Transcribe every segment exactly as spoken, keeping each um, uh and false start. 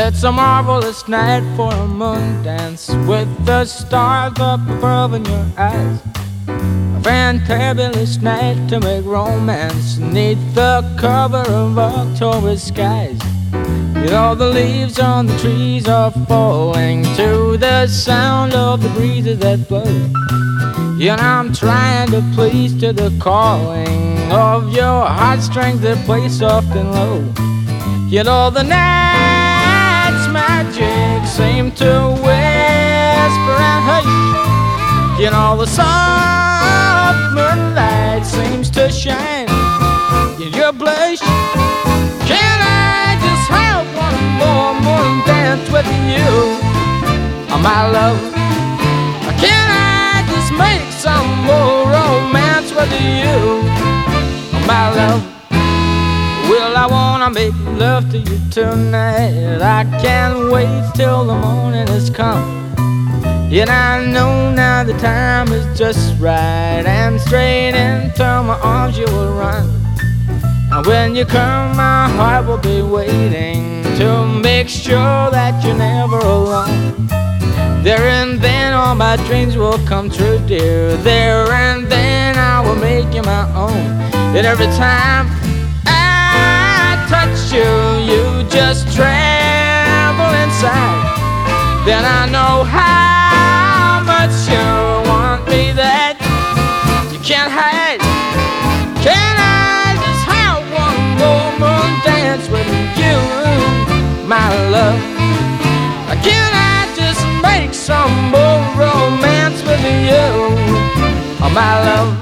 It's a marvelous night for a moon dance with the stars up above in your eyes. A fantabulous night to make romance neath the cover of October skies. You know the leaves on the trees are falling to the sound of the breezes that blow. You know I'm trying to please to the calling of your heartstrings that play soft and low. You know the night's magic seem to whisper and hush. You know the soft moonlight seems to shine in your blush. Can I just have one more moon dance with you, oh, my love? Can I just make some more romance with you, oh, my love? Well, I wanna make love to you tonight. I can't wait till the morning has come. Yet I know now the time is just right, and straight into my arms you will run. And when you come, my heart will be waiting to make sure that you're never alone. There and then all my dreams will come true, dear. There and then I will make you my own. And every time touch you, you just tremble inside. Then I know how much you want me that you can't hide. Can I just have one more moon dance with you, my love? Can I just make some more romance with you, oh, my love?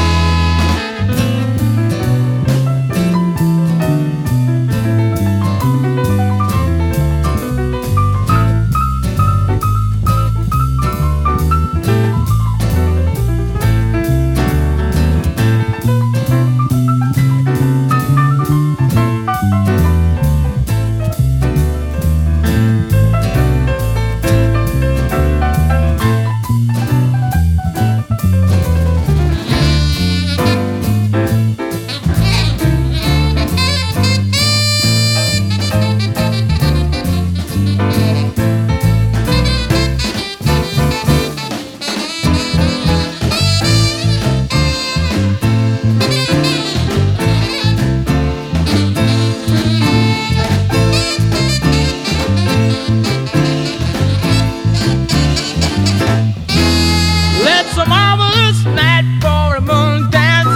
It's a marvelous night for a moon dance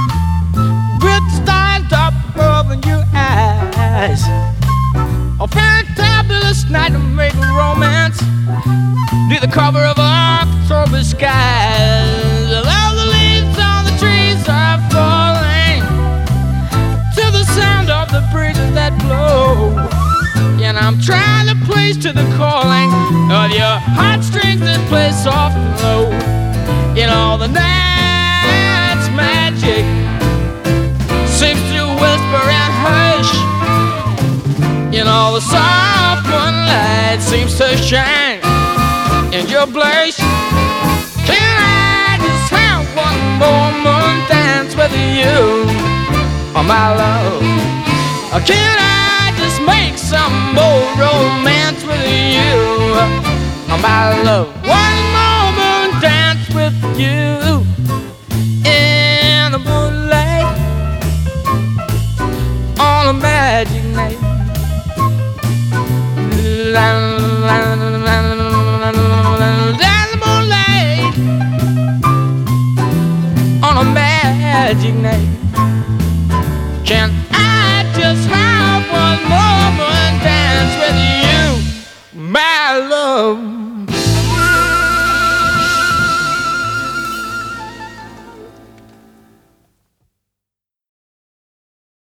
with the stars up above in your eyes. A fantabulous night to make romance near the cover of October skies. All the leaves on the trees are falling to the sound of the breezes that blow. And I'm trying to please to the calling of your heartstrings that play soft and low. You know the night's magic seems to whisper and hush. You know the soft moonlight seems to shine in your blush. Can I just have one more moon dance with you, oh, my love? Or can I just make some more romance with you, oh, my love? One more moon dance with you in the moonlight on a magic night. The moonlight on a magic night. Can I just have one more moon dance with you, my love?